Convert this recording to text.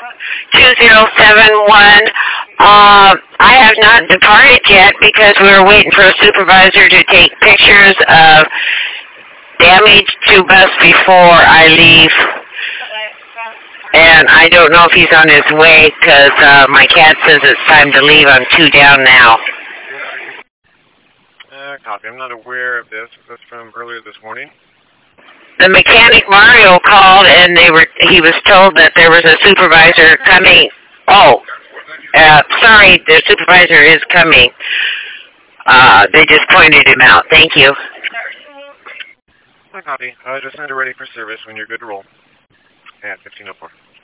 2071. I have not departed yet because we were waiting for a supervisor to take pictures of damage to bus before I leave. And I don't know if he's on his way because my cat says it's time to leave. I'm 2 down now. Copy. I'm not aware of this. That's from earlier this morning. The mechanic Mario called, and he was told that there was a supervisor coming. Oh, sorry, the supervisor is coming. They just pointed him out. Thank you. Copy. Just send it ready for service when you're good to roll at 1504.